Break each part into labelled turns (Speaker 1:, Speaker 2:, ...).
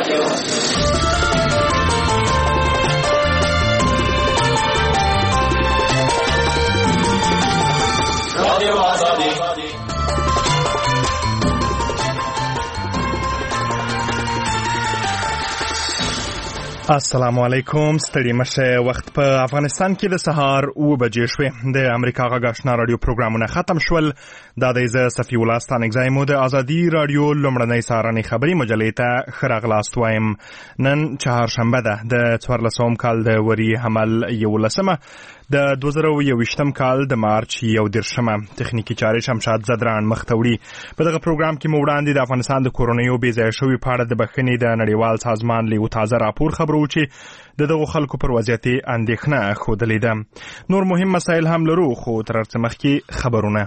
Speaker 1: السلام علیکم. ستړي مشه. وخت په افغانستان کې د سهار 9 بجې شوې. د امریکا غږ آشنا رادیو پروګرامونه ختم شول. دا د صفی الله ستانګزای مو د ازادي رادیو لومړنۍ سهارنۍ خبري مجلې ته ښه راغلاست وایم. نن چهارشنبه ده د 14 کال د وری حمل 11 د 2021 کال د مارچ 11 تخنیکی چارې شمشاد زدران مختوړي. په دغه پروګرام کې مو وړاندې د افغانستان د کورونیو بې ځای شوي په اړه د بخښنې د نړیوال سازمان له یو تازه راپور خبرو چې د دغو خلکو پر وضعیت اندېښنه ښودلې ده. نور مهم مسایل هم لرو، خو تر هر مخکې خبرونه.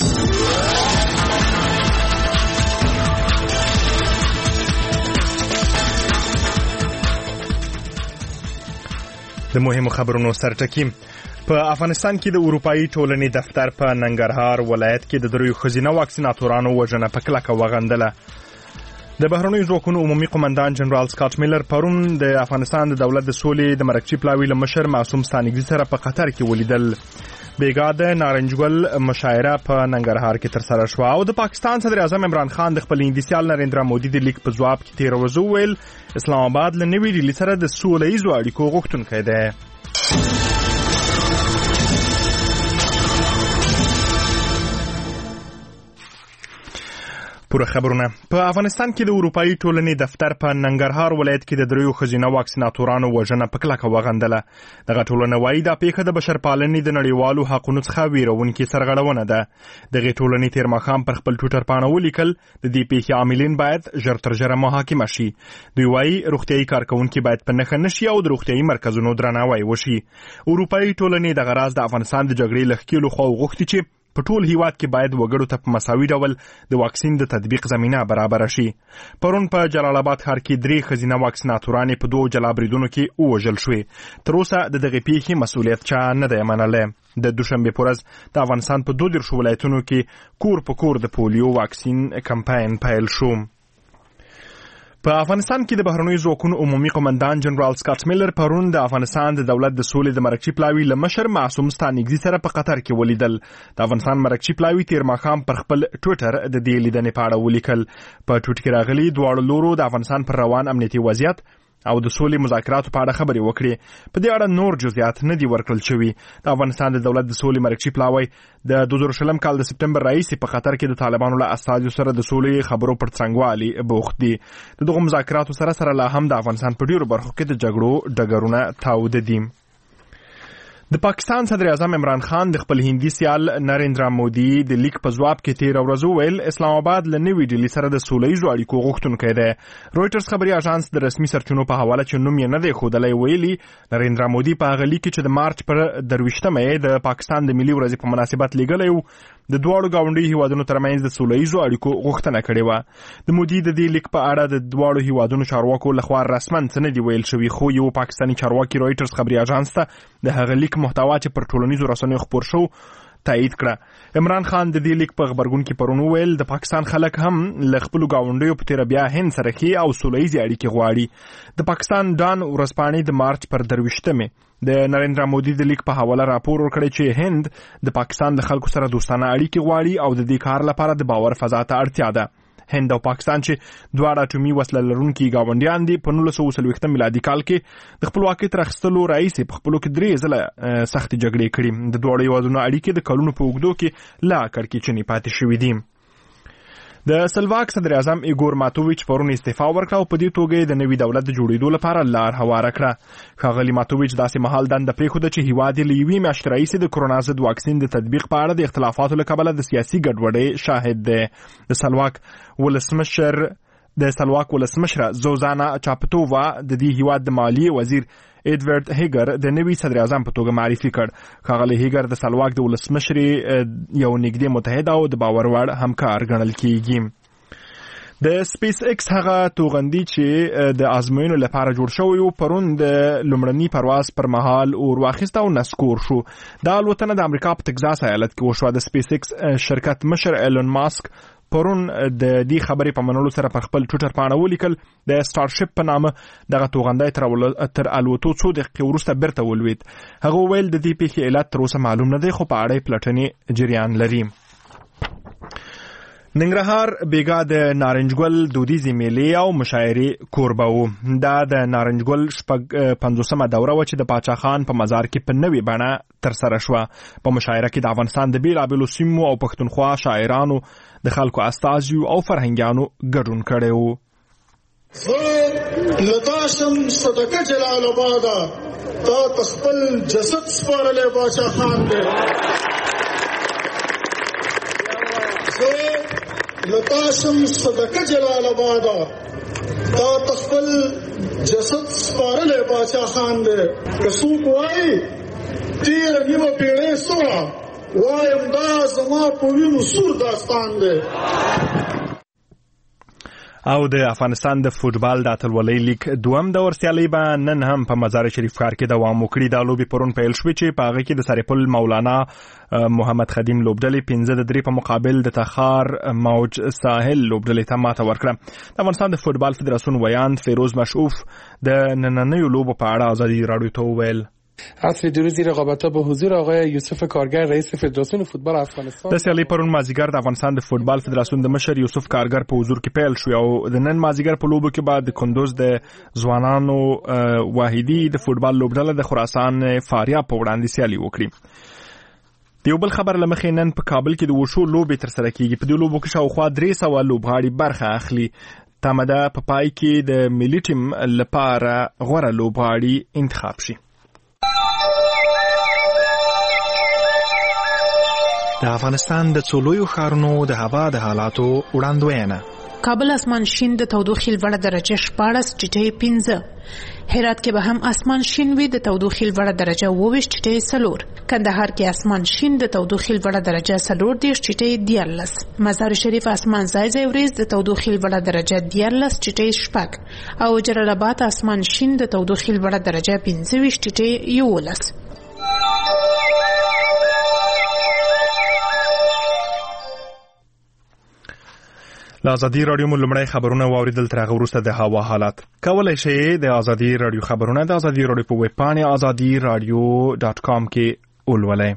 Speaker 1: د مهمو خبرونو سرټکی. په افغانستان کې د اروپאי ټولنې دفتر په ننګرهار ولایت کې د دریو ښځینه واکسیناتورانو وژنه په کلکه وغندله. د بهرنیو ځواکونو عمومي قومندان جنرال سکاټ میلر پرون د افغانستان د دولت د سولې د مرکزي پلاوي له مشر معصوم ستانکزي سره په قطر کې ولیدل. بیګا د نارنجګل مشاعره په ننګرهار کې تر سره شوه او د پاکستان صدر اعظم عمران خان د خپل انګلیسیال نریندرا مودي د لیک په ځواب کې 13 ورځې ویل اسلام آباد له نوي ډیلي سره د سوله ییزو اړیکو غوښتونکی دی. پوره خبرونه. په افغانستان کې د اروپאי ټولنې دفتر په ننګرهار ولایت کې د دریو ښځینه واکسیناتورانو وژنه په کلکه وغندله. دغه ټولنه وایي دا پیښه د بشرپالنې د نړیوالو حقونو څخه ویرونکې سرغړونه ده. دغه ټولنې تیر ماښام پر خپل ټویټر پاڼه ولیکل د دې پیښې عاملین باید ژر تر ژره محاکمه شي. دوی وایي روغتیايي کارکونکي باید په نښه نشي او د روغتیايي مرکزونو درناوی وشي. اروپאי ټولنې دغه راز د افغانستان د جګړې له ښکېلو خواو غوښتي چې په ټول هیواد کې باید وګړو ته په مساوي ډول د واکسین د تطبیق زمینه برابر شي. پرون په جلال آباد ښار کې 3 ښځینه واکسیناتورانې په 2 جلا بریدونو کې ووژل شوې. تر اوسه د دغې پیښې مسؤلیت چا نه دی منلی. د دوشنبې په ورځ د افغانستان په 32 ولایتونو کې کور په کور د پولیو واکسین کمپاین پیل شو. په افغانستان کې د بهرنیو ځواکونو عمومي قومندان جنرال سکاټ میلر پرون د افغانستان د دولت د سولې د مرکزي پلاوي له مشر معصوم ستانکزي سره په قطر کې ولیدل. د افغانستان مرکزي پلاوي تیر ماښام پر خپل ټویټر د دې لیدنې په اړه ولیکل. په ټویټ کې راغلي دواړو لورو د افغانستان پر روان امنیتي وضعیت او د سولې مذاکراتو په اړه خبرې وکړې. په دې اړه نور جزئیات نه دي ورکړل شوي. د افغانستان د دولت د سولې مرکزي پلاوی د 2020 کال د سپټمبر راهیسې په قطر کې د طالبانو له استازو سره د سولې خبرو پر څنګهوالي بوخت دي. دغه مذاکراتو سره لا هم د افغانستان په ډیرو برخو کې د جګړو ډګرونه تاوده دي. د پاکستان صدر اعظم عمران خان د خپل هندي سیال نریندرا مودي د لیک په ځواب کې 13 ورځې ویل اسلام آباد له نوي ډیلي سره د سوله ییزو اړیکو غوښتونکی دی. رویټرز خبري اژانس د رسمي سرچینو په حواله چې نوم یې نه دی ښودلی ویلي نریندرا مودي په هغه لیک کې چې د مارچ پر 23 د پاکستان د ملي ورځې په مناسبت لیږلی و د دواړو ګاونډیو هیوادونو ترمنځ د سوله ییزو اړیکو غوښتنه کړې وه. د مودي د دې لیک په اړه د دواړو هیوادونو چارواکو لخوا رسما څه نه دي ویل شوي، خو یو پاکستاني چارواکي رویټرز خبري اژانس ته د هغه لیک محتوا چې پر ټولنیزو رسنیو خپور شو تایید کړه. عمران خان د دې لیک په خبرګون کې پرون ویل د پاکستان خلک هم له خپلو ګاونډیو په تیره بیا هند سره ښې او سوله ییزې اړیکې غواړي. د پاکستان ډان ورځپاڼې د مارچ پر 23 د نریندرا مودي د لیک په حواله راپور ورکړی چې هند د پاکستان د خلکو سره دوستانه اړیکې غواړي او د دې کار لپاره د باور فضا ته اړتیا ده. هند او پاکستان چې دواړه اټومي وسله لرونکي ګاونډیان دي په 1940 میلادي کال کې د خپلواکۍ تر اخیستلو راهیسې په خپلو کې 3 ځله سختې جګړې کړي. د دواړو هیوادونو اړیکې د کلونو په اوږدو کې لا کړکېچنې پاتې شوي دي. د سلواک صدر اعظم ایګور ماتوویچ پرون استعفا ورکړه او په دې توګه د نوي دولت د جوړېدو لپاره لار هواره کړه. ښاغلي ماتوویچ داسې مهال دنده پرېښوده چې هیواد یې له یوې میاشتې راهیسې د کرونا ضد واکسین د تطبیق په اړه د اختلافاتو له کبله د سیاسي ګډوډۍ شاهد دی. د سلواک ولسمشره زوزانا چاپتووا د دې هیواد د مالیې وزیر ایډورډ هیګر د نوي صدر اعظم په توګه معرفي کړ. ښاغلی هیګر د سلواک د ولسمشرې یو نږدې متحد او د باور وړ همکار ګڼل کیږي. د سپیس ایکس هغه توغندي چې د ازموینو لپاره جوړ شوی و پرون د لومړني پرواز پر مهال اور واخیسته او نسکور شو. دا الوتنه د امریکا په تگزاس ایالت کې وشوه. د سپیس ایکس شرکت مشر ایلون ماسک پرون د دې خبرې په منلو سره پر خپل ټویټر باندې ولیکل د سټارشپ په نامه دغه توغندی تر الوتو څو دقیقې وروسته بیرته ولوید. هغه ویل د دې پیښې علت تر اوسه معلوم نه دی خو په اړه پلټنې جریان لري. ننګرهار بیګا د نارنجګل دودیزي میلې او مشاعرې کوربه و. دا د نارنجګل 50مه دوره و چې د پاچا خان په مزار کې په نوې بڼه ترسره شوه. په مشاعره کې د افغانستان د بیلابیلو سیمو او پښتونخوا شاعرانو د خلکو استازیو او فرهنګیانو ګډون کړی و.
Speaker 2: لتاشم صدقه جلال آباد تا تخپل جسد سپارلی پاچا خان دی. لتاشم صدقه جلال آباد تا تخپل جسد سپارلی پاچا خان دی. که څوک وایي تیره نیمه پیړۍ سوه وایم دا زما په وینو سور داستان دی.
Speaker 1: او د افغانستان د فوټبال د اتلولۍ لیګ دوم دور سیالۍ به نن هم په مزار شریف ښار کې دوام وکړي. دا لوبې پرون پیل شوې چې په هغه کې د سرپل مولانا محمد خدیم لوبډلې 5-3 په مقابل د تخار موج ساحل لوبډلې ته ماته ورکړه. د افغانستان د فوټبال فدراسیون ویاند فیروز مشعوف د نننیو لوبو په اړه آزادي رادیو ته وویل.
Speaker 3: عصر درودی رقابت‌ها به حضور آقای یوسف کارگر رئیس فدراسیون فوتبال افغانستان.
Speaker 1: د سیالۍ پرون مازیګر د افغانستان د فوټبال فدراسیون د مشر یوسف کارگر په حضور کې پیل شو او د نن مازیګر په لوبو کې بعد د کندوز د ځوانانو واحدی د فوټبال لوبډله د خراسان فاریاب په وړاندې سیالي وکړي. د یو بل خبر لمخې نن په کابل کې د وشو لوبې ترسره کیږي. په دې لوبو کې شاوخوا 300 لوبغاړي برخه اخلي. تمه ده په پای کې د ملي ټیم لپاره غوره لوبغاړي انتخاب شي.
Speaker 4: د افغانستان د څلورو ښارونو د هوا د حالاتو وړاندوینه.
Speaker 5: کابل اسمان شین د تودوخې لوړه درجه 14.5. هرات کې به هم اسمان شین وي د تودوخې لوړه درجه 24.4. کندهار کې اسمان شین د تودوخې لوړه درجه 14.14. مزار شریف اسمان ځای ځای وریځ د تودوخې لوړه درجه 14.6. او جلال آباد اسمان شین د تودوخې لوړه درجه 25.11.
Speaker 1: له ازادي رادیو مو لمړی خبرونه واوریدل. تر هغه وروسته د هوا حالات. کولای شئ د ازادي رادیو خبرونه د ازادي رادیو په ویب پاڼې azadiradio.com کې ولولئ.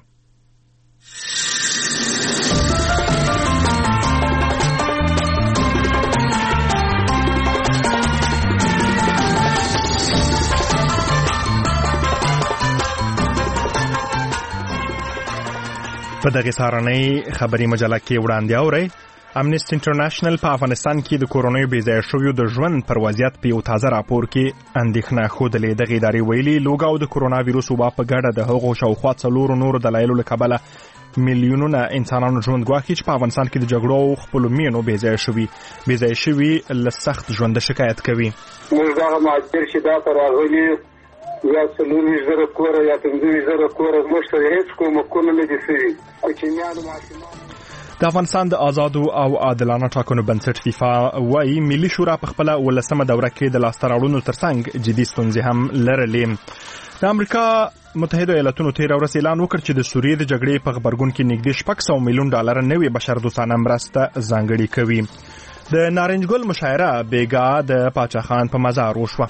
Speaker 1: په دغه سهارنۍ خبري مجله کې وړاندې اورئ. امنیسټي انټرنیشنل په افغانستان کې د کورونای بې ځایه شویو د ژوند پر وضعیت په یو تازه راپور کې اندېښنه ښودلې. دغه ادارې ویلي لوګ او د کورونا ویروس وبا په ګډه د هغو شاوخوا 4 نورو دلایلو له کبله میلیونونه انسانانو ژوند ګواښي چې په افغانستان کې د جګړو او خپلو مینو بې ځایه شوي له سخت ژونده شکایت کوي.
Speaker 6: موږ دغه مهاجر چې دا ته راغلي یا 40,000 کوره یا 50,000 کوره موږ ته هېڅ کومکونه نه دي شوي. کوچنیانو ماشومان
Speaker 1: د افغانستان د آزادو او عادلانه ټاکنو بنسټ فیفا وايي ملي شورا په خپل 18مه دوره کې د لاسته راوړنو ترڅنګ جدي ستونزې هم لرلې. د امریکا متحده ایالاتونو تیر ورځ اعلان وکړ چې د سوریې د جګړې په غبرګون کې نږدې 600 میلیون ډالر نوې بشردوستانه مرسته ځانګړې کوي. د نارنجګل مشاعره بیګا د پاچا خان په مزار وشوه.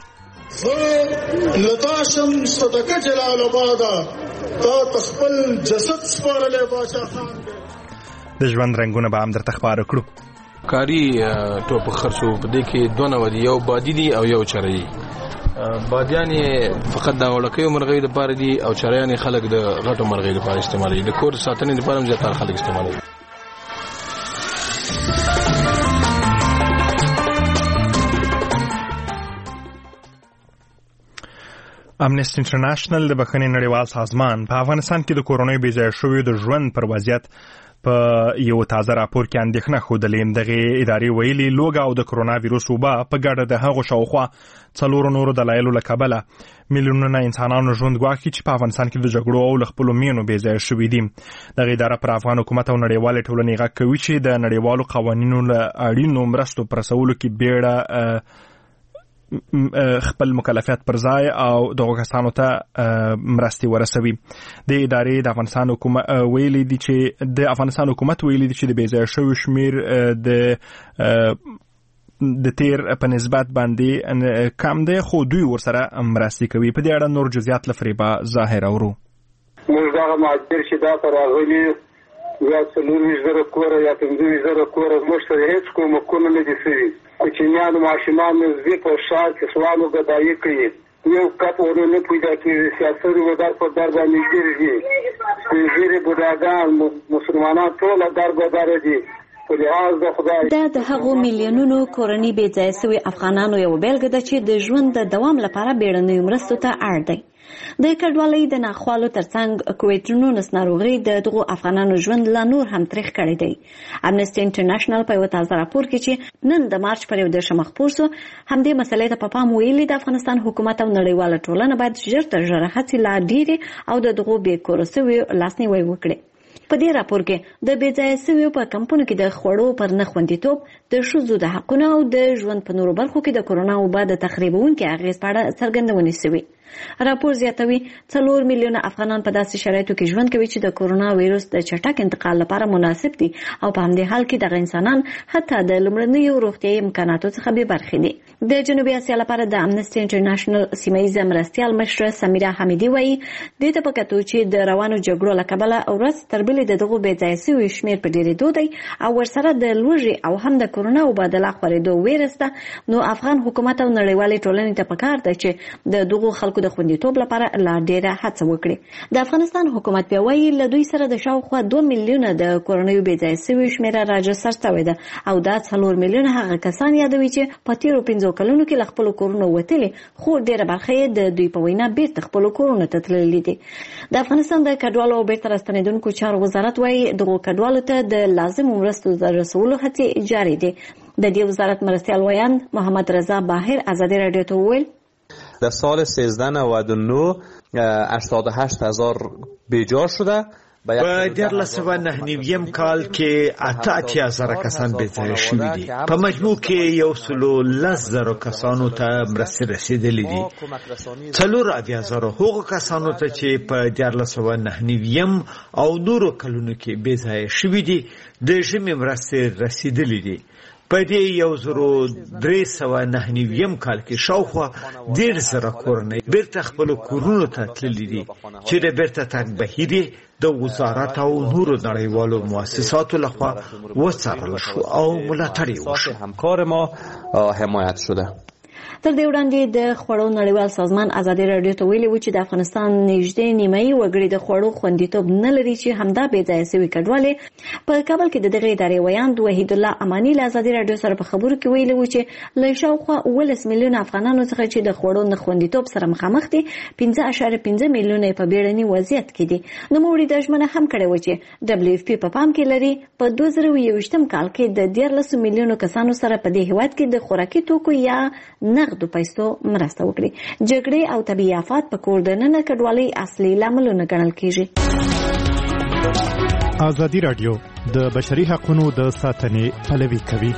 Speaker 2: لتاشم صدقه جلال آباد تا تخپل جسد سپارلی پاچا خان دی.
Speaker 1: د ژوند رنگونه به هم درته ښکاره کړو.
Speaker 3: کاری ټوپ خرڅو په دې کې دوه نو دي، یو بادي دي او یو چرای. بادیان فقط د وړکیو مرغۍ لپاره دي او چرایان خلک د غټو مرغۍ لپاره استعمالوي. د کور ساتنې لپاره هم زیاتره خلک استعمالوي.
Speaker 1: امنیسټي انټرنیشنل د بخښنې نړیوال سازمان په افغانستان کې د کورونای بې ځایه شویو د ژوند پر وضعیت په یو تازه راپور کې اندېښنه ښودلې. دغه ادارې ویلي لوګ او د کرونا ویروس وبا په ګډه د هغو شاوخوا 4 نورو دلایلو له کبله میلیونونه انسانانو ژوند ګواښي چې په افغانستان کې د جګړو او له خپلو مینو بې ځایه شوي دي. دغه اداره پر افغان حکومت او نړیوالې ټولنې غږ کوي چې د نړیوالو قوانینو له اړینو مرستو په رسولو کې بیړه خپل مکلفیت پر ځای او دغه کسانو ته مرستې ورسوي. د ادارې د افغانستان حکومت ویلي دي چې د بېځایه شویو شمیر د تیر په نسبت باندې کم دی، خو دوی ورسره مرستې کوي. په دې اړه نور جزئیات له فریبا ظاهر اورو.
Speaker 6: موږ دغه مهاجر چې دا ته راغلي یا 40,000 کوره یا 50,000 کوره موږ ته هیڅ کوم حقونه نه دي شوي. کوچنیانو ماشومانو زی په ښار کې سوالو ګدایي کوي، یو کپ ورونه پیدا کېږي، سیاسي ودار په در باندې ګرځي، ډېرې بوډاګان مسلمانان ټول در بدر دي.
Speaker 7: دا د هغو میلیونونو کورنۍ بې ځایه شوي افغانانو یو بیلګه ده چې د ژوند د دوام لپاره بیړنیو مرستو ته اړ دی. د کډوالۍ د ناخوالو ترڅنګ کوویډ-19 ناروغۍ د دغو افغانانو ژوند لا نور هم تریخ کړی دی. امنسټي انټرنیشنل په یو تازه راپور کې چې نن د مارچ پر 11 خپور شو، همدې مسلې ته په پام ویلي د افغانستان حکومت او نړیواله ټولنه باید ژر تر ژره هڅې لا ډېرې او د دغو بې کوره شویو لاسنیوی وکړي. په دې راپور کې د بې ځایه شویو په کمپونو کې د خوړو پر نه خوندیتوب، د ښځو د حقونو او د ژوند په نورو برخو کې د کورونا وبا د تخریبونکي اغېز په اړه څرګندونې شوي. راپور زیاتوي 4 میلیونه افغانان په داسې شرایطو کې ژوند کوي چې د کورونا وایروس د چټک انتقال لپاره مناسب دي او په همدې حال کې دغه انسانان حتی د لومړنیو روغتیايي امکاناتو څخه بې برخې دي. د جنوبي اسیا لپاره د امنسټي انټرنیشنل سیمه‌ییزه مرستیال مشره سمیره حمیدي وایي دې ته په کتو چې د روانو جګړو له کبله ورځ تر بلې د دغو بې ځایه شویو شمېر په ډېرېدو دی او ورسره د لوږې او هم د کورونا وبا د لا خپرېدو ویره شته، نو افغان حکومت او نړیوالې ټولنې ته پکار ده چې د دغو خلکو د خوندیتوب لپاره لا ډېره هڅه وکړي. د افغانستان حکومت بیا وایي له دوی سره د شاوخوا 2 میلیونه د کورنیو بې ځایه شویو شمېره راجستر شوې ده او دا 4 میلیونه هغه کسان یادوي چې په تېرو 5 کلونو کې له خپلو کورونو وتلي، خو ډېره برخه یې د دوی په وینا بیرته خپلو کورونو ته تللي دي. د افغانستان د کډوالو او بیرته راستنېدونکو چارو وزارت وایي دغو کډوالو ته د لازمو مرستو د رسولو هڅې جاري دي. د دې وزارت مرستیال ویاند محمد رضا باهر ازادي رادیو ته وویل
Speaker 8: در سال 1399 88,000 بیجار شده.
Speaker 9: په 1999 کال کې 88,000 کسان بې ځایه شوي دي. په مجموع کې 110,000 کسانو ته مرستې رسیدلې دي. 4,000 هغو کسانو ته چې په 1999 او نورو کلونو کې بې ځایه شوي دي د ژمي مرستې رسیدلې دي. په دې 1399 کال کې شاوخوا 1,000 کورنۍ بیرته خپل کورونو ته تللي دي چې د بیرته تګ بهیر د وزارت او نورو نړیوالو مؤسساتو لخوا وڅارل شو او ملاتړ یې وشو.
Speaker 8: همکار ما حمایت شده.
Speaker 7: تر دې وړاندې د خوړو نړیوال سازمان ازادي رادیو ته ویلي و چې د افغانستان نږدې نیمایي وګړي د خوړو خوندیتوب نه لري چې همدا بې ځایه شوي کډوالې. په کابل کې د دغې ادارې ویاند وحید الله اماني له ازادي رادیو سره په خبرو کې ویلي و چې له شاوخوا 19 میلیونه افغانانو څخه چې د خوړو نه خوندیتوب سره مخامخ دي 5.5 میلیونه په بیړني وضعیت کې دي. نوموړي د ژمنه هم کړې و چې WFP په پام کې لري په 2021 کال کې د 13 میلیونو کسانو سره په دې هیواد کې د خوراکي توکو یا نغدو پیسو مرسته وکړي. جګړې او طبیعي آفات په کور دننه کډوالۍ اصلي لاملونه ګڼل کیږي.
Speaker 10: ازادي رادیو د بشري حقوقو د ساتنې پلوي کوي.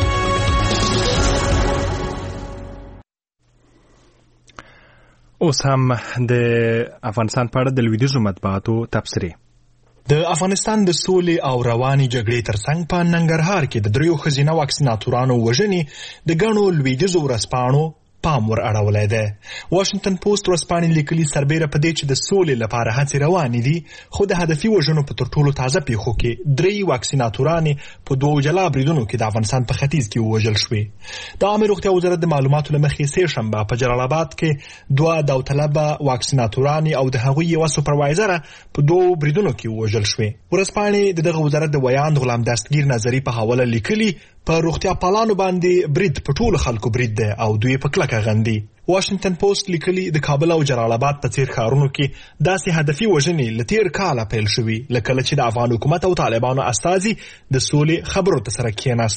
Speaker 1: اوس هم د افغانستان په اړه د لویدیځو مطبوعاتو تبصرې.
Speaker 4: د افغانستان د سولې او رواني جګړې ترڅنګ په ننګرهار کې د 3 ښځینه واکسیناتورانو وژنې د ګڼو لویدیځو ورځپاڼو پام ور اړولی دی. واشنگټن پوسټ ورځپاڼې لیکلي سربیره په دې چې د سولې لپاره هڅې روانې دي، خو د هدفي وژنو په تر ټولو تازه پیښو کې 3 واکسیناتورانې په 2 جلا بریدونو کې د افغانستان په ختیځ کې ووژل شوې. د عامه روغتیا وزارت د معلوماتو له مخې سه شنبه په جلال آباد کې 2 داوطلبه واکسیناتورانې او د هغوی یو سوپروایزر په 2 بریدونو کې ووژل شوې. ورځپاڼې دغه وزارت د ویاند غلام دستگیر نظری په حواله لیکلي په روغتیا پالانو باندې برید په ټولو خلکو برید دی او دوی په کلکه غندي. واشنگټن پوسټ لیکلي د کابل او جلال آباد په څیر ښارونو کې داسې هدفي وژنې له تیر کاله پیل شوي لکه چې د افغان حکومت او طالبانو استازي د سولې خبرو ته سره کېناستل.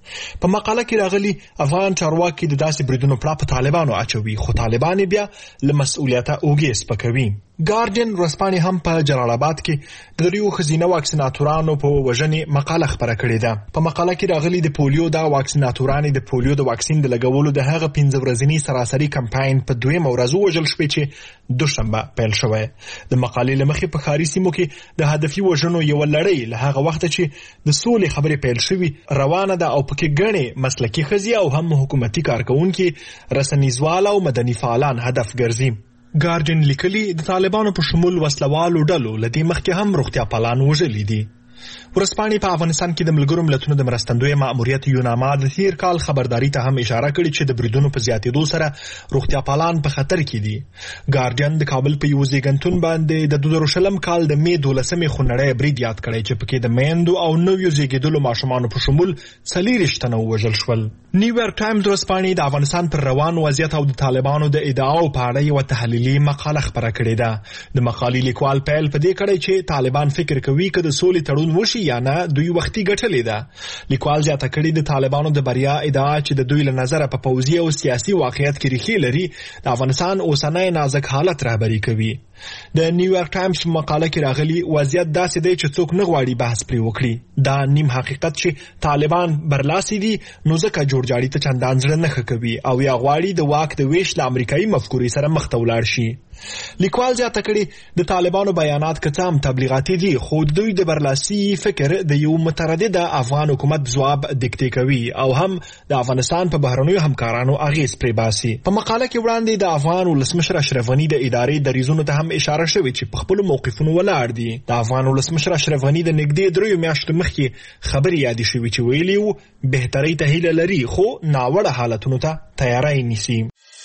Speaker 4: په مقاله کې راغلي افغان چارواکي د داسې بریدونو پړه په طالبانو اچوي، خو طالبان بیا له مسؤلیته اوږې سپکوي. ګارډین ورځپاڼې هم په جلال آباد کې د دریو ښځینه واکسیناتورانو په وژنې مقاله خپره کړې ده. په مقاله کې راغلي د پولیو دا واکسیناتورانې د پولیو د واکسین د لګولو د هغه 15 ورځني سراسري کمپاین په 2 ورځ وژل شوې چې دوشنبه پیل شوی. د مقالې له مخې په ښاري سیمو کې د هدفي وژنو یو لړۍ له هغه وخته چې د سولې خبرې پیل شوي روانه ده او پکې ګڼې مسلکي ښځې او هم حکومتي کارکونکي، رسنیزوال او مدني فعالان هدف ګرځي. ګارډین لیکلي د طالبانو په شمول وسلوالو ډلو له دې مخکې هم روغتیا پالان وژلي دي. ورځپاڼې په افغانستان کې د ملګرو ملتونو د مرستندوی مأموریت یوناما د تیر کال خبرداري ته هم اشاره کړې چې د بریدونو په زیاتېدو سره روغتیا پالان په خطر کې دي. ګارډین د کابل په یو زیږنتون باندې د 2000 کال د می 12 خونړی برید یاد کړی چې پکې د میندو او نویو زیږیدلو ماشومانو په شمول 40 تنه وژل شول. نیویارک ټایمز ورځپاڼې د افغانستان پر روان وضعیت او د طالبانو د ادعاو په اړه یو تحلیلي مقاله خپره کړې ده. د مقالې لیکوال پیل په دې کړی چې طالبان فکر کوي چې د سولې تړون وشي یا نه دوی وختي ګټلې ده. لیکوال زیاته کړي د طالبانو د بریا ادعا چې د دوی له نظره په پوځي او سیاسي واقعیت کې ریښې لري د افغانستان اوسنی نازک حالت رهبري کوي. د نیویارک ټایمز په مقاله کې راغلي وضعیت داسې دی چې څوک نه غواړي بحث پرې وکړي. دا نیم حقیقت چې طالبان برلاسي دي نو ځکه جوړجاړي ته چندان زړه نه ښه کوي او یا غواړي د واک د ویش له امریکایي مفکورې سره مخ ته ولاړ شي. لیکوال زیاته کړي د طالبانو بیانات که څه هم تبلیغاتي دي خو دوی د برلاسي فکر د یو متردد افغان حکومت ځواب دیکته کوي او هم د افغانستان په بهرنیو همکارانو اغیز پرې باسي. په مقاله کې وړاندې د افغان ولسمشر اشرف غني د ادارې دریځونو ته هم اشاره شوې چې په خپل موقفونو ولاړ دي. د افغان ولسمشر اشرف غني د نږدې 3 میاشتو مخکې خبرې یادې شوې چې ویلي وو بهتري ته هیله لري خو ناوړه حالتونو ته تیاری نیسي.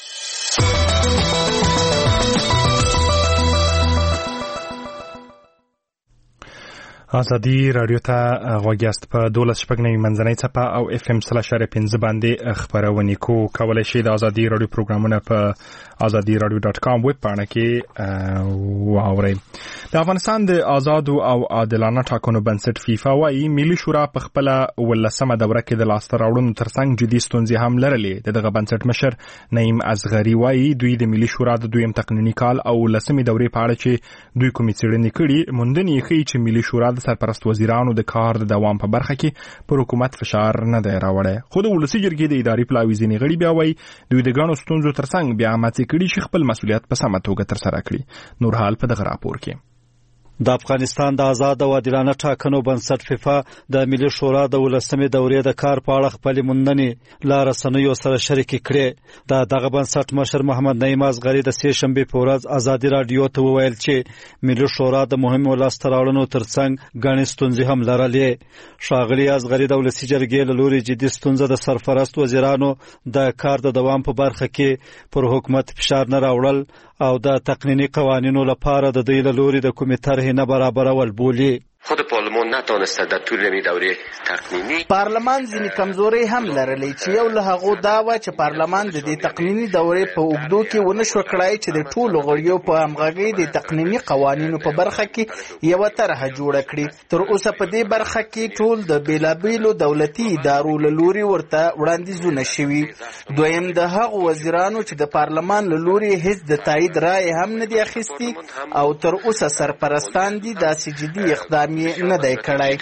Speaker 1: ازادي رادیو ته غوږ یاست. په 12 منځنۍ څپه او اف ام 3.5 باندې خبرونه کولای شئ. د ازادي رادیو پروګرامونه په azadi.radio.com ویب پاڼه کې واورئ. د افغانستان د آزادو او عادلانه ټاکنو بنسټ فیفا وايي ملي شورا په خپل 18مه دوره کې د لاسته راوړنو ترڅنګ جدي ستونزې هم لرلې. دغه بنسټ مشر نعیم اصغري وايي دوی د ملي شورا د دویم تقنینی کال او 10مې دورې په اړه چې دوی کومې څېړنې کړي موندنې ښیي چې ملي شورا د سرپرست وزیرانو د کار د دوام په برخه کې پر حکومت فشار نه دی راوړی. خو د ولسي جرګې د اداري پلاوي ځینې غړي بیا وايي دوی د ګڼو ستونزو ترڅنګ بیا هڅې کړي چې خپل مسؤلیت په سمه توګه ترسره کړي. نور حال په دغه راپور کې.
Speaker 11: د افغانستان د آزاد او عادلانه ټاکنو بنسټ فیفا د ملي شورا د 18مې دورې د کار په اړه خپل موندنې لا رسنیو سره شریک کړي. دغه بنسټ مشر محمد نعیم اصغري د سې شنبې په ورځ ازادي رادیو ته وویل چې ملي شورا د مهمو لاسته راوړنو ترڅنګ ګڼې ستونزې هم لرلې. ښاغلي اصغري د ولسي جرګې له لوري جدي ستونزه د سرپرست وزیرانو د کار د دوام په برخه کې پر حکومت فشار نه راوړل او د تقنینی قوانینو لپاره د دوی له لوري د کومې طرحې نه برابرول بولي.
Speaker 12: خود پارلمان نتونسته در طول نمی دوره تقنینی
Speaker 13: پارلمان ځینې کمزوري هم لرلې چې یو له هغو دا و چې پارلمان د دې تقنینی دورې په اوږدو کې ونه شو کړای چې د ټولو غړیو په همغږۍ د تقنینی قوانینو په برخه کې یو طرحه جوړه کړي. تر اوسه په دې برخه کې ټول د بیلابیلو دولتي ادارو له لوري ورته وړاندیزونه شوي. دویم د هغو وزیرانو چې د پارلمان له لوري هیڅ د تایید رای هم نه دی اخیستی او تر اوسه سرپرستان دي داسې جدي اقدام نه دی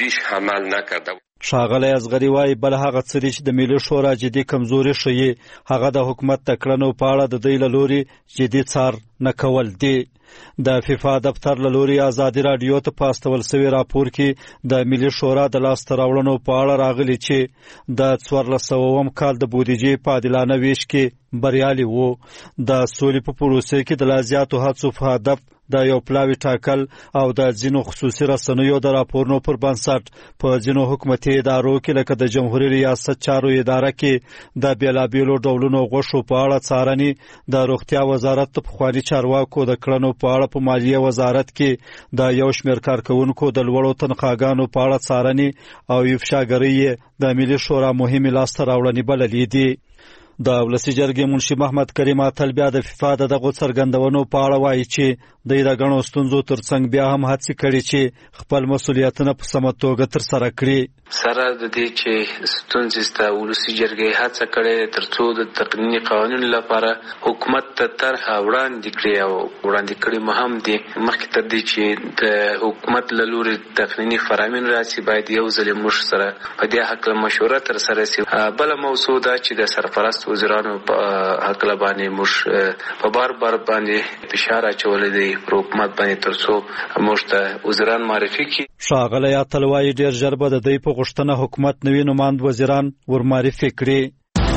Speaker 13: کړی.
Speaker 11: ښاغلی اصغري وايي بل هغه څه چې د ملي شورا جدي کمزوري ښیي هغه د حکومت د کړنو په اړه د دوی له لوري جدي څار نه کول دي. د فیفا دفتر له لوري ازادي رادیو ته په استول سوي راپور کې د ملي شورا د لاسته راوړنو په اړه راغلي چې د 1400 کال د بودیجې په عادلانه ویش کې بریالي وو. د سولې په پروسه کې د لا زیاتو هڅو په هدف د یو پلاوی ټاکل او د ځینو خصوصي رسنیو د راپورونو پر بنسټ په ځینو حکومتي ادارو کې لکه د جمهوریت ریاست چارو اداره کې د بیلابیلو ډولونو غوښو په اړه څارنې، د روغتیا وزارت په پخواني چارواکو د کړنو په اړه په مالیه وزارت کې د یو شمېر کارکوونکو د لوړو تنخواګانو په اړه څارنې او افشاګرۍ د ملي شورا مهمې لاسته راوړنې بللې دي. د ولسی جرګې منشي محمد کریم اتل بیا د فیفا دغه څرګندونو په اړه وایي چې د غنو ستونزو ترڅنګ بیا هم هڅه کړې چې خپل مسولیتونه په سمه توګه تر سره کړي.
Speaker 14: سره د دې چې ستونزې ته ولسی جرګې هڅه کړې ترڅو د تقنیني قوانینو لپاره حکومت ته طرحه وړاندې کړي او وړاندې کړي مهم دي. مخکې تر دې چې د حکومت له لوري تقنیني فرامین راسي باید یو ځل موږ سره په دې حق مشوره تر سره سي. بل موضوع دا چې د سرپرست وزیرانو په حق باندې موږ په بار باندې فشار اچولې دی پر حکومت باندې ترڅو موږ ته وزیران معرفي کړي.
Speaker 11: ښاغلی اتل وایي ډېر ژر به د دوی په غوښتنه حکومت نوي نوماند وزیران ورمعرفي کړي.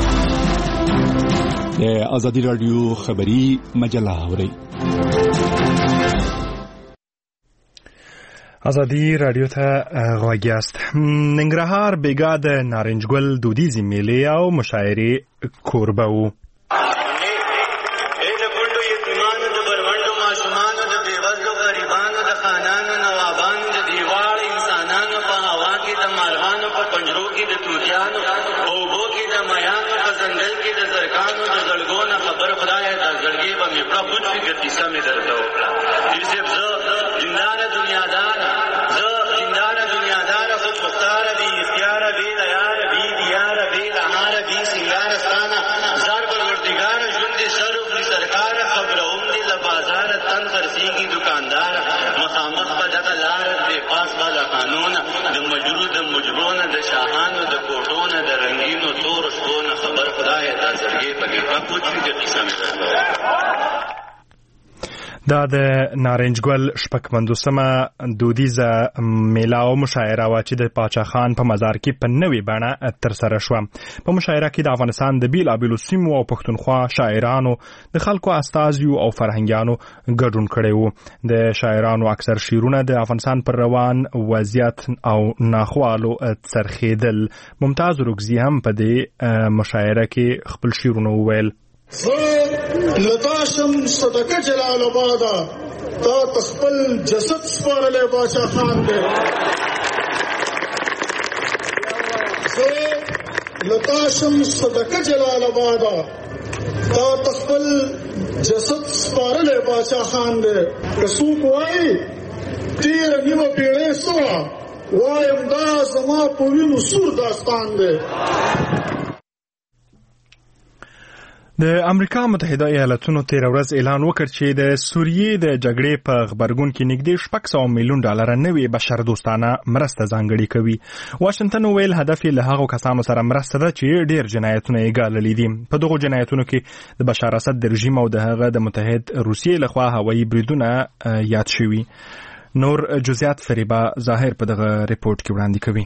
Speaker 15: د ازادي راډیو خبري مجله اورئ.
Speaker 1: ازادي راډیو ته غوږ یاست. ننګرهار بیګا د نارنجګل دودیزې میلې او مشاعرې کوربه و. دا د نارنجګل شپږ پنځوسمه دودیزه میله او مشاعره وه چې د پاچا خان په مزار کې په نوې بڼه ترسره شوه. په مشاعره کې د افغانستان د بیلابیلو سیمو او پښتونخوا شاعرانو د خلکو استازیو او فرهنګیانو ګډون کړی و. د شاعرانو اکثر شعرونه د افغانستان پر روان وضعیت او ناخوالو څرخېدل. ممتاز رکزي هم په دې مشاعره کې خپل شعرونه وویل.
Speaker 2: لتاشم صدقه جلال آبادا تا تخپل جسد سپارلے بادشاہ خان دے. لتاشم صدقه جلال آبادا تا تخپل جسد سپارلے بادشاہ خان دے. کسوک وائی تیر نیو پیڑے سوا وائی امداز زما پوینو سور داستان دے.
Speaker 1: د امریکا متحده ایالاتونو تیر ورځ اعلان وکړ چې د سوریې د جګړې په غبرګون کې نږدې 600 میلیون ډالر نوې بشردوستانه مرسته ځانګړې کوي. واشنگټن ویل هدف یې له هغو کسانو سره مرسته ده چې ډېر جنایتونه یې ګاللي دي. په دغو جنایتونو کې د بشار اسد د رژیم او د هغه د متحد روسیې لخوا هوایي بریدونه یاد شوي. نور جزئیات فریبا ظاهر په دغه ریپورت کې وړاندې کوي.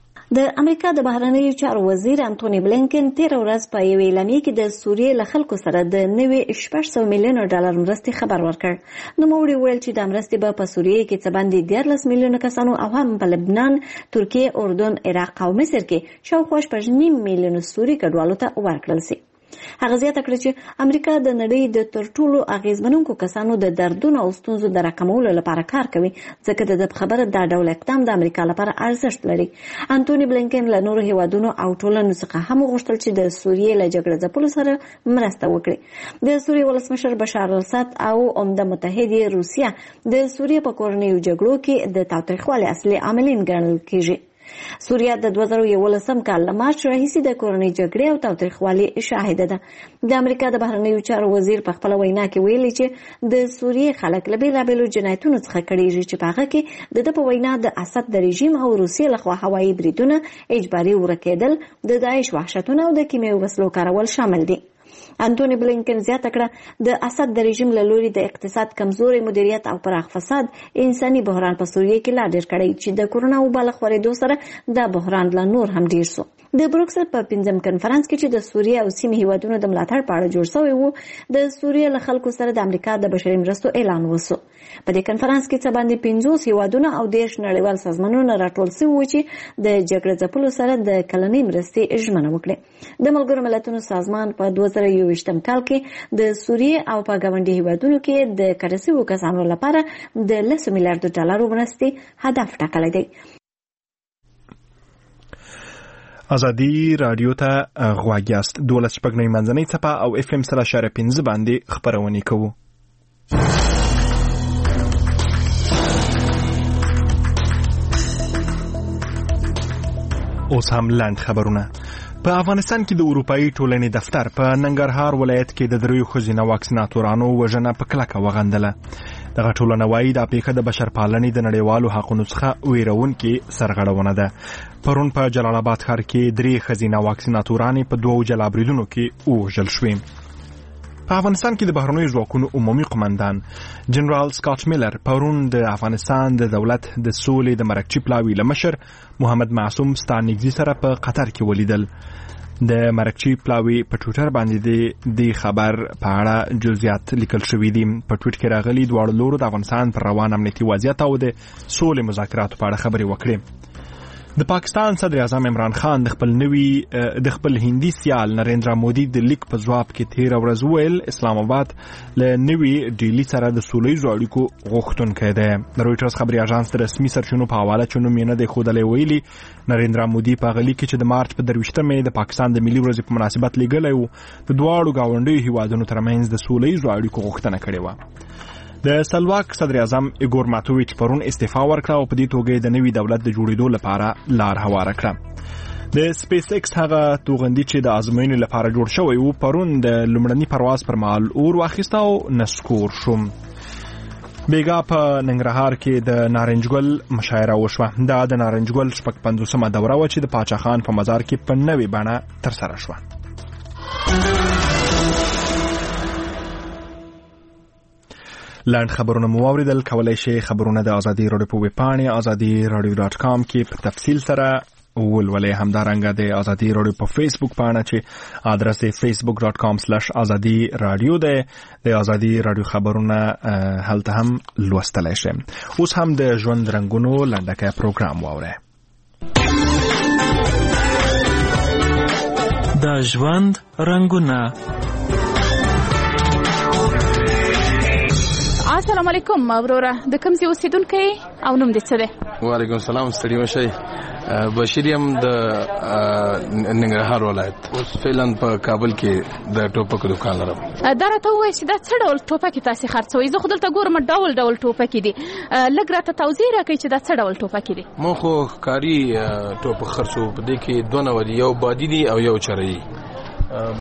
Speaker 7: د امریکا د بهرنیو چارو وزیر انټونی بلینکن تیر ورځ په یوې اعلامیه کې د سوریې له خلکو سره د نوې 600 میلیون ډالر مرستې خبر ورکړ. نوموړي ویل چې د مرستې به په سوریې کې څه باندې 14 میلیونه کسانو او هم په لبنان، ترکیه، اردن، عراق او مصر کې شاوخوا 9 میلیونه سوري کډوالو ته ورکړل شي. هغه زیاته کړه چې امریکا د نړۍ د تر ټولو اغیزمنونکو کسانو د دردونو او ستونزو د راکمولو لپاره کار کوي، ځکه د خبره دا ډول اقدام د امریکا لپاره ارزښت لري. انټونی بلینکن له نورو هیوادونو او ټولنو څخه هم غوښتل چې د سوریې له جګړه ځپلو سره مرسته وکړي. د سوریې ولسمشر بشار الاسد او عمده متحد روسیه د سوریې په کورنیو جګړو کې د تاوتریخوالي اصلي عاملین ګڼل کیږي. سوریه د 2011 کال له مارچ راهیسې د کورنۍ جګړې او تاوتریخوالي شاهده ده. د امریکا د بهرنیو چارو وزیر په خپله وینا کې ویلي چې د سوریې خلک له بېلابېلو جنایتونو څخه کړېږي چې په هغه کې د ده په وینا د اسد د رژیم او روسیې لخوا هوایي بریدونه، اجباري ورکېدل، د داعش وحشتونه او د کیمیاوي وسلو کارول شامل دي. انټونی بلینکن زیاته کړه د اسد د رژیم له لوري د اقتصاد کمزوري مدیریت او پراخ فساد انساني بحران په سوریې کې لا ډېر کړی چې د کورونا وبا له خورېدو سره دا بحران لا نور هم ډېر سو. د بروکسل په 5م کنفرانس کې چې د سوریې او سیمې هیوادونو د ملاتړ په اړه جوړ شوی و، د سوریې له خلکو سره د امریکا د بشري مرستو اعلان وسو. په دې کنفرانس کې څه باندې 50 هیوادونه او 10 نړیوال سازمانونه راټول شوي وو چې د جګړې ځپلو سره د کلنۍ مرستې ژمنه وکړي. د ملګرو ملتونو سازمان په 2021 کال کې د سوریې او په ګاونډي هیوادونو کې د کډه شویو کسانو لپاره د 10 میلیارډ ډالرو مرستې هدف ټاکلی دی.
Speaker 1: ازادي رادیو ته غواړی است 12 شپږ منځنۍ څپه او اف ام 3.15 باندې خبرونه کوو. اوس هم لاند خبرونه. په افغانستان کې د اروپאי ټولنې دفتر په ننګرهار ولایت کې د دریو ښځینه واکسیناتورانو وژنه په کلکه وغندله. دغه ټولنه وایي دا پیښه د بشرپالنې د نړیوالو حقونو څخه ویرونکې سرغړونه ده. پرون په جلال آباد ښار کې 3 ښځینه واکسیناتورانې په 2 جلا بریدونو کې ووژل شوې. په افغانستان کې د بهرنیو ځواکونو عمومي قومندان جنرال سکاټ میلر پرون د افغانستان د دولت د سولې د مرکچی پلاوي لمشر محمد معصوم ستانګزي سره په قطر کې ولیدل. د مرکچی پلاوي په ټویټر باندې د خبر په اړه جزئیات لیکل شوې دي. په ټویټ کې راغلي دواړو لورو د افغانستان پر روان امنیتي وضعیت او د سولې مذاکراتو په اړه خبرې وکړې. د پاکستان صدر اعظم عمران خان د خپل هندي سیال نریندرا مودي د لیک په جواب کې تیر ورځ ویل اسلام آباد له نوي ډیلی سره د سولې اړیکو غوښتونکی دی. د رويټرز خبري اژانس د رسمي سرچینو په حواله چونو مینه د خودلې ویلي نریندرا مودي په غلي کې چې د مارچ په 23 مې د پاکستان د ملي ورځې په مناسبت لیږلی و د دواړو گاونډیو هیوادونو ترمنځ د سولې اړیکو غوښتنه کړې و. د سلواک صدر اعظم ایګور ماتوویچ پرون استعفا ورکړه او په دې توګه د نوي دولت د جوړېدو لپاره لار هواره کړه. د سپیس ایکس هغه توغندي چې د ازموینې لپاره جوړ شوی و پرون د لومړني پرواز پر مهال اور واخیسته او نسکور شو. بیګا په ننګرهار کې د نارنجګل مشاعره وشوه. دا د نارنجګل 55مه دوره و چې د پاچا خان په مزار کې په نوې بڼه ترسره شوه. لاند خبرونه مو اوریدل. کولای شئ خبرونه د ازادي رادیو په ویب پاڼه azadi.radio.com کې په تفصیل سره ولولئ. همدارنګه د ازادي رادیو په فیسبوک پاڼه چې ادرس یې facebook.com/azadi.radio ده. د ازادي رادیو خبرونه هلته هم لوستلای شئ. اوس هم د ژوند رنگونو لنډکه پروګرام واورئ.
Speaker 16: د ژوند رنگونه.
Speaker 17: السلام علیکم وروره، د کوم ځای اوسیدونکی او نوم دې څه دی؟
Speaker 3: وعلیکم السلام، ستړي مشئ. بشیر یم د ننګرهار ولایت. اوس فعلا په کابل کې د ټوپک دکان لرم.
Speaker 17: دا راته ووایه چې دا څه ډول ټوپکې تاسې خرڅوئ؟ زه خو دلته ګورم ډول ډول ټوپکې دي. لږ راته توضیح راکړئ چې دا څه ډول ټوپکې دي.
Speaker 3: مو خو ښکاري ټوپک خرڅو، په دې کې 2 نوع دي، یو بادي دي او یو چرایي.